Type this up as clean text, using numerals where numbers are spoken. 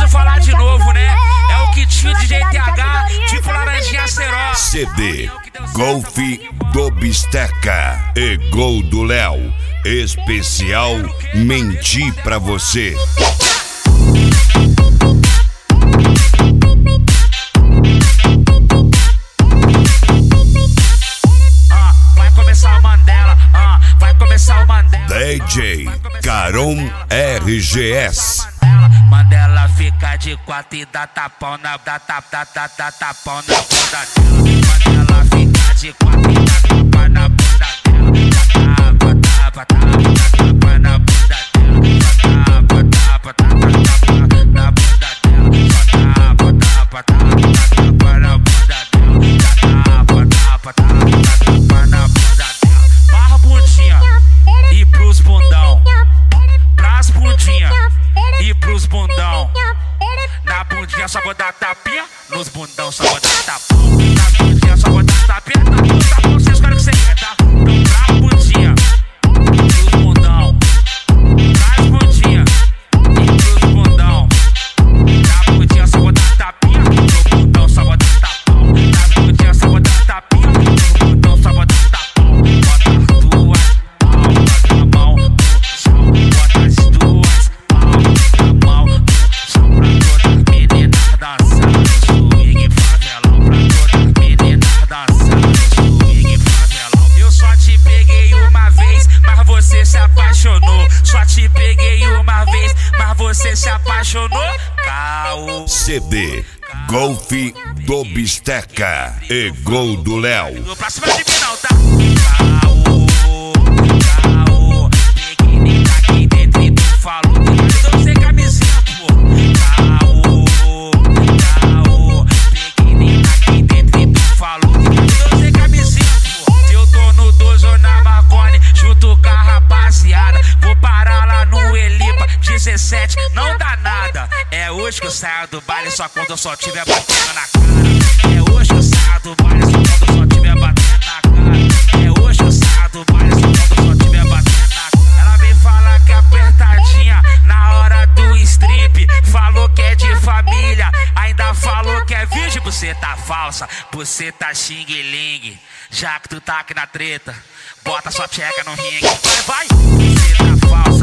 preciso falar de novo, né? É o kitinho de GTH, tipo laranjinha ceró. CD Golf do Bisteca e Gol do Léo. Especial Menti Pra Você. Vai começar o Mandela, vai começar o Mandela. DJ Caron RGS. Mandela fica de quatro e dá tapão na tapão na bunda dela. Mandela fica de quatro e dá tapa na bunda dela. Tapa na bunda dela. Tapa na bunda dela. Tapa na bunda dela. Barra bundinha e pros bundão. Pras bundinha e pros bundão. Na bundinha só vou dar tapinha, nos bundão só vou dar tapão. Na bundinha só vou dar tapinha, nos tapão vocês querem que você quer, tá? Então pra bundinha, pros bundão. Pras bundinha e pros bundão. Na bundinha só vou dar tapinha, nos bundão só vou dar tapão. Na bundinha só vou dar tapinha, nos bundão só vou dar tapão. Bota as duas palmas na mão no chão. Bota as duas palmas na mão no chão. Pra todas as meninas dançando swing favelão. Pra todas as meninas dançando swing favelão. Eu só te peguei uma vez, mas você se apaixonou. Só te peguei uma vez, mas você se apaixonou. Caô. CD Golf do Bisteca e Gol do Léo. Pra cima de mim não, tá? Caô, caô. Peguei nem aqui dentro e tu falou que não sei camisinha, pô. Caô, caô. Peguei nem aqui dentro e tu falou que não sei camisinha, pô. Eu tô no dojo na Marconi, junto com a rapaziada. Vou parar lá no Elipa 17, não dá nada. É hoje que eu saio do baile só quando eu só tiver batendo na cara. É hoje que eu saio do baile só quando eu só tiver batendo na cara. É hoje que eu saio do baile só quando eu só tiver batendo na cara. Ela vem falar que é apertadinha na hora do strip. Falou que é de família, ainda falou que é virgem. Você tá falsa, você tá xing-ling. Já que tu tá aqui na treta, bota sua tcheca no ringue. Vai, vai. Você tá falsa.